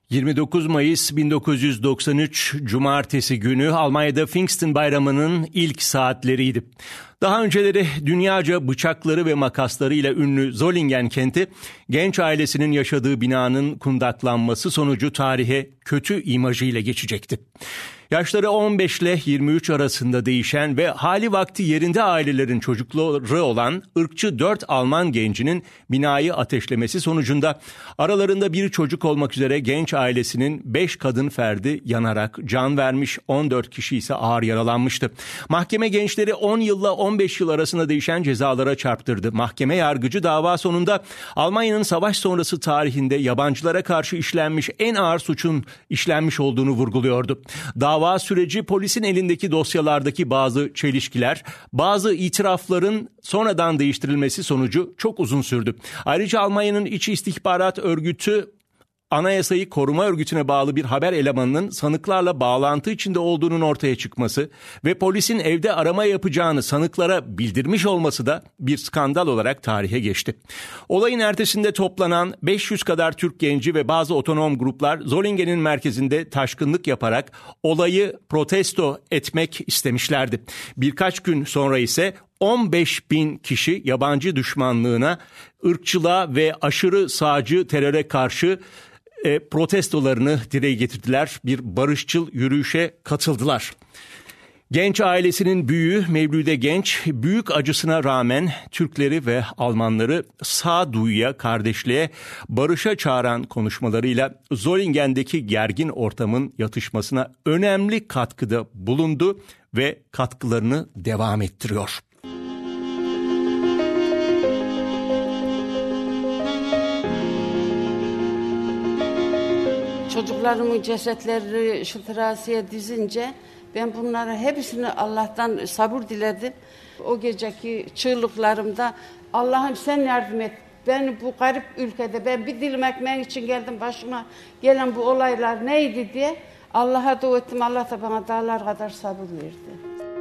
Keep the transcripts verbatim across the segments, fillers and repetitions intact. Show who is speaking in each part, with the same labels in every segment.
Speaker 1: yirmi dokuz Mayıs bin dokuz yüz doksan üç Cumartesi günü Almanya'da Pfingsten Bayramı'nın ilk saatleriydi. Daha önceleri dünyaca bıçakları ve makaslarıyla ünlü Solingen kenti, genç ailesinin yaşadığı binanın kundaklanması sonucu tarihe kötü imajıyla geçecekti. Yaşları on beş ile yirmi üç arasında değişen ve hali vakti yerinde ailelerin çocukları olan ırkçı dört Alman gencinin binayı ateşlemesi sonucunda aralarında bir çocuk olmak üzere genç ailesinin beş kadın ferdi yanarak can vermiş, on dört kişi ise ağır yaralanmıştı. Mahkeme gençleri on yılla on beş yıl arasında değişen cezalara çarptırdı. Mahkeme yargıcı dava sonunda Almanya'nın savaş sonrası tarihinde yabancılara karşı işlenmiş en ağır suçun işlenmiş olduğunu vurguluyordu. Dava süreci polisin elindeki dosyalardaki bazı çelişkiler, bazı itirafların sonradan değiştirilmesi sonucu çok uzun sürdü. Ayrıca Almanya'nın İç İstihbarat Örgütü, Anayasayı Koruma Örgütü'ne bağlı bir haber elemanının sanıklarla bağlantı içinde olduğunun ortaya çıkması ve polisin evde arama yapacağını sanıklara bildirmiş olması da bir skandal olarak tarihe geçti. Olayın ertesinde toplanan beş yüz kadar Türk genci ve bazı otonom gruplar Solingen'in merkezinde taşkınlık yaparak olayı protesto etmek istemişlerdi. Birkaç gün sonra ise on beş bin kişi yabancı düşmanlığına, ırkçılığa ve aşırı sağcı teröre karşı e, protestolarını dile getirdiler. Bir barışçıl yürüyüşe katıldılar. Genç ailesinin büyüğü Mevlüde Genç, büyük acısına rağmen Türkleri ve Almanları sağduyuya, kardeşliğe, barışa çağıran konuşmalarıyla Solingen'deki gergin ortamın yatışmasına önemli katkıda bulundu ve katkılarını devam ettiriyor.
Speaker 2: Çocuklarımın cesetleri şu terasiye dizince ben bunları hepsini Allah'tan sabır diledim. O geceki çığlıklarımda Allah'ım sen yardım et. Ben bu garip ülkede ben bir dilim ekmeğin için geldim, başıma gelen bu olaylar neydi diye Allah'a dua ettim. Allah da bana dağlar kadar sabır verdi.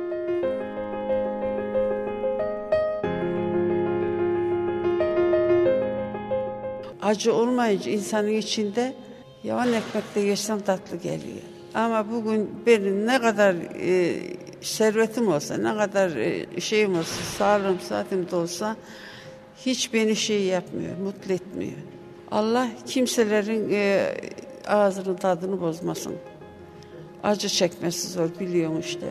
Speaker 2: Acı olmayınca insanın içinde yavan ekmekte yesem tatlı geliyor. Ama bugün benim ne kadar e, servetim olsa, ne kadar e, şeyim olsa, sağlığım, saatim de olsa hiç beni şey yapmıyor, mutlu etmiyor. Allah kimselerin e, ağzının tadını bozmasın. Acı çekmesi zor, biliyorum işte.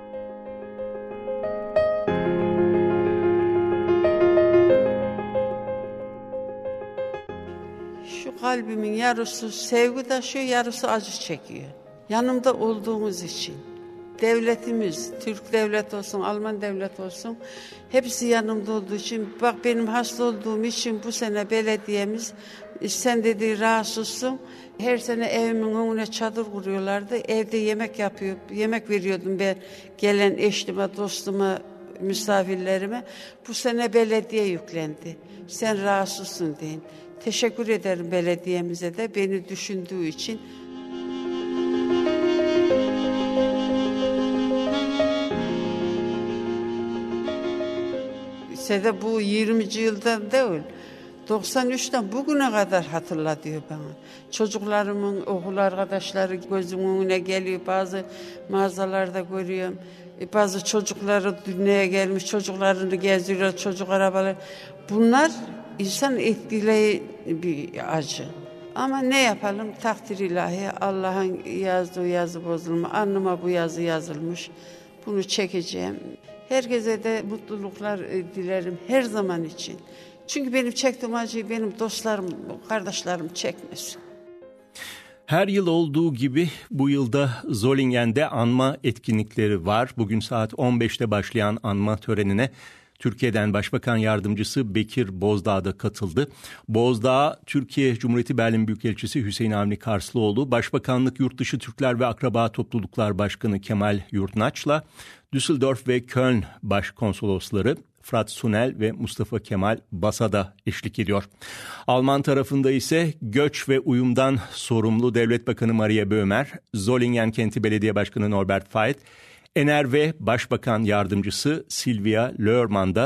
Speaker 2: Şu kalbimin yarısı sevgi taşıyor, yarısı acı çekiyor. Yanımda olduğumuz için. Devletimiz, Türk devlet olsun, Alman devlet olsun, hepsi yanımda olduğu için. Bak benim hasta olduğum için bu sene belediyemiz, sen dedi rahatsızsın. Her sene evimin önüne çadır kuruyorlardı. Evde yemek yapıyor, yemek veriyordum ben gelen eşime, dostuma, misafirlerime. Bu sene belediye yüklendi. Sen rahatsızsın deyin. Teşekkür ederim belediyemize de beni düşündüğü için. Sede bu yirminci yıldan değil, doksan üçten bugüne kadar hatırla diyor bana. Çocuklarımın okul arkadaşları gözümün önüne geliyor, bazı mağazalarda görüyorum. Bazı çocukları dünyaya gelmiş, çocuklarını geziyorlar, çocuk arabaları. Bunlar insan etkileyen bir acı. Ama ne yapalım, takdir ilahi, Allah'ın yazdığı yazı bozulma, alnıma bu yazı yazılmış, bunu çekeceğim. Herkese de mutluluklar dilerim her zaman için. Çünkü benim çektiğim acıyı benim dostlarım, kardeşlerim çekmesin.
Speaker 1: Her yıl olduğu gibi bu yılda Solingen'de anma etkinlikleri var. Bugün saat on beşte başlayan anma törenine Türkiye'den Başbakan Yardımcısı Bekir Bozdağ da katıldı. Bozdağ, Türkiye Cumhuriyeti Berlin Büyükelçisi Hüseyin Avni Karslıoğlu, Başbakanlık Yurtdışı Türkler ve Akraba Topluluklar Başkanı Kemal Yurtnaç'la Düsseldorf ve Köln Başkonsolosları Fırat Sunel ve Mustafa Kemal Basa'da eşlik ediyor. Alman tarafında ise göç ve uyumdan sorumlu Devlet Bakanı Maria Böhmer, Solingen Kenti Belediye Başkanı Norbert Veit, N R V Başbakan Yardımcısı Silvia Löhrmann da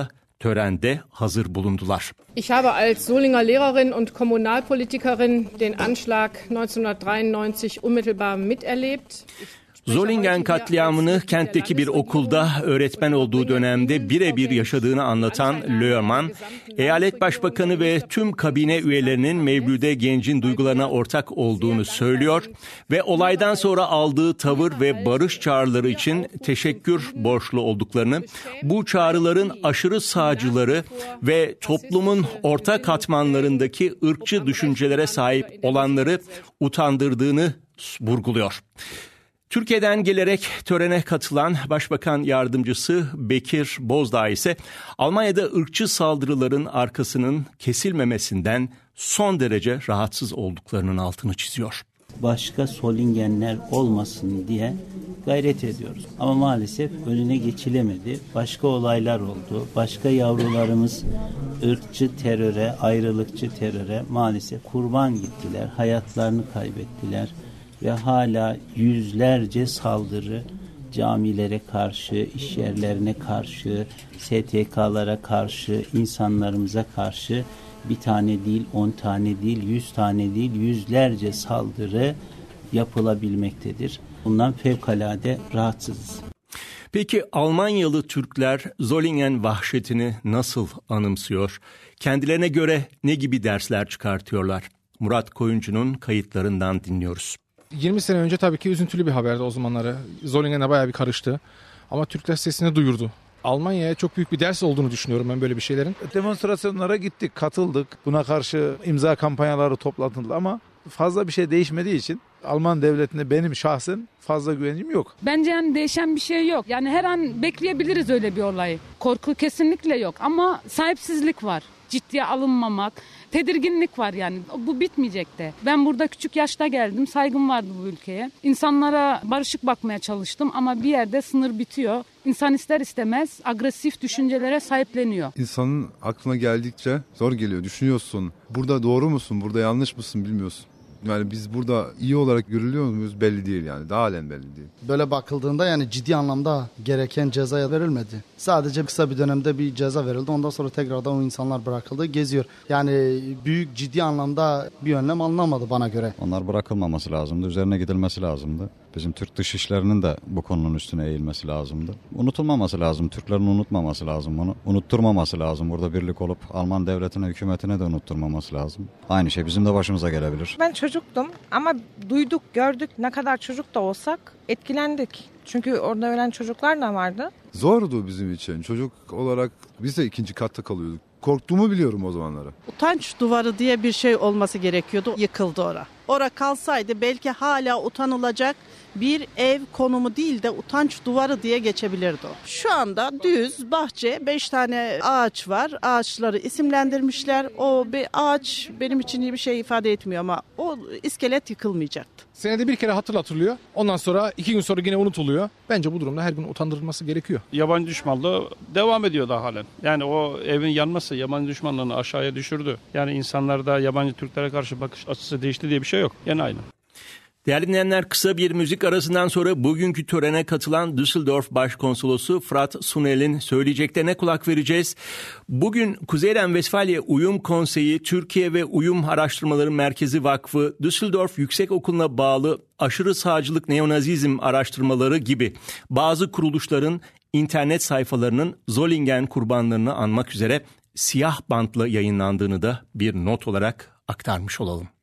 Speaker 1: törende hazır bulundular.
Speaker 3: Ich habe als Solinger Lehrerin und Kommunalpolitikerin den Anschlag neunzehnhundertdreiundneunzig unmittelbar miterlebt.
Speaker 1: Solingen katliamını kentteki bir okulda öğretmen olduğu dönemde birebir yaşadığını anlatan Löhrmann, eyalet başbakanı ve tüm kabine üyelerinin Mevlüde Genc'in duygularına ortak olduğunu söylüyor ve olaydan sonra aldığı tavır ve barış çağrıları için teşekkür borçlu olduklarını, bu çağrıların aşırı sağcıları ve toplumun orta katmanlarındaki ırkçı düşüncelere sahip olanları utandırdığını vurguluyor. Türkiye'den gelerek törene katılan Başbakan Yardımcısı Bekir Bozdağ ise Almanya'da ırkçı saldırıların arkasının kesilmemesinden son derece rahatsız olduklarının altını çiziyor.
Speaker 4: Başka Solingenler olmasın diye gayret ediyoruz. Ama maalesef önüne geçilemedi. Başka olaylar oldu. Başka yavrularımız ırkçı teröre, ayrılıkçı teröre maalesef kurban gittiler. Hayatlarını kaybettiler. Ve hala yüzlerce saldırı camilere karşı, iş yerlerine karşı, S T K'lara karşı, insanlarımıza karşı bir tane değil, on tane değil, yüz tane değil, yüzlerce saldırı yapılabilmektedir. Bundan fevkalade rahatsızız.
Speaker 1: Peki Almanyalı Türkler Solingen vahşetini nasıl anımsıyor? Kendilerine göre ne gibi dersler çıkartıyorlar? Murat Koyuncu'nun kayıtlarından dinliyoruz.
Speaker 5: yirmi sene önce tabii ki üzüntülü bir haberdi o zamanları. Solingen'e bayağı bir karıştı. Ama Türkler sesini duyurdu. Almanya'ya çok büyük bir ders olduğunu düşünüyorum ben böyle bir şeylerin.
Speaker 6: Demonstrasyonlara gittik, katıldık. Buna karşı imza kampanyaları toplanıldı ama fazla bir şey değişmediği için Alman devletine benim şahsen fazla güvencim yok.
Speaker 7: Bence yani değişen bir şey yok. Yani her an bekleyebiliriz öyle bir olayı. Korku kesinlikle yok ama sahipsizlik var. Ciddiye alınmamak, tedirginlik var yani. Bu bitmeyecek de. Ben burada küçük yaşta geldim. Saygım vardı bu ülkeye. İnsanlara barışık bakmaya çalıştım ama bir yerde sınır bitiyor. İnsan ister istemez agresif düşüncelere sahipleniyor.
Speaker 8: İnsanın aklına geldikçe zor geliyor. Düşünüyorsun. Burada doğru musun? Burada yanlış mısın bilmiyorsun. Yani biz burada iyi olarak görülüyor muyuz belli değil yani. Daha halen belli değil.
Speaker 9: Böyle bakıldığında yani ciddi anlamda gereken cezaya verilmedi. Sadece kısa bir dönemde bir ceza verildi. Ondan sonra tekrardan o insanlar bırakıldı. Geziyor. Yani büyük ciddi anlamda bir önlem alınamadı bana göre.
Speaker 10: Onlar bırakılmaması lazımdı. Üzerine gidilmesi lazımdı. Bizim Türk Dışişleri'nin de bu konunun üstüne eğilmesi lazımdı. Unutulmaması lazım. Türklerin unutmaması lazım bunu. Unutturmaması lazım. Burada birlik olup Alman devletine, hükümetine de unutturmaması lazım. Aynı şey bizim de başımıza gelebilir.
Speaker 11: Ben çocuktum ama duyduk, gördük. Ne kadar çocuk da olsak etkilendik. Çünkü orada ölen çocuklar da vardı.
Speaker 8: Zordu bizim için. Çocuk olarak biz de ikinci katta kalıyorduk. Korktuğumu biliyorum o zamanları.
Speaker 12: Utanç duvarı diye bir şey olması gerekiyordu. Yıkıldı ora. Ora kalsaydı belki hala utanılacak bir ev konumu değil de utanç duvarı diye geçebilirdi o. Şu anda düz bahçe, beş tane ağaç var. Ağaçları isimlendirmişler. O bir ağaç benim için iyi bir şey ifade etmiyor ama o iskelet yıkılmayacaktı.
Speaker 5: Senede bir kere hatırlatılıyor. Ondan sonra iki gün sonra yine unutuluyor. Bence bu durumda her gün utandırılması gerekiyor.
Speaker 13: Yabancı düşmanlığı devam ediyor da halen. Yani o evin yanması yabancı düşmanlığını aşağıya düşürdü. Yani insanlarda yabancı Türklere karşı bakış açısı değişti diye bir şey yok. Yani aynı.
Speaker 1: Değerli dinleyenler, kısa bir müzik arasından sonra bugünkü törene katılan Düsseldorf Başkonsolosu Fırat Sunel'in söyleyeceklerine kulak vereceğiz. Bugün Kuzey Ren-Vesfalya Uyum Konseyi, Türkiye ve Uyum Araştırmaları Merkezi Vakfı, Düsseldorf Yüksekokulu'na bağlı aşırı sağcılık neonazizm araştırmaları gibi bazı kuruluşların internet sayfalarının Solingen kurbanlarını anmak üzere siyah bantla yayınlandığını da bir not olarak aktarmış olalım.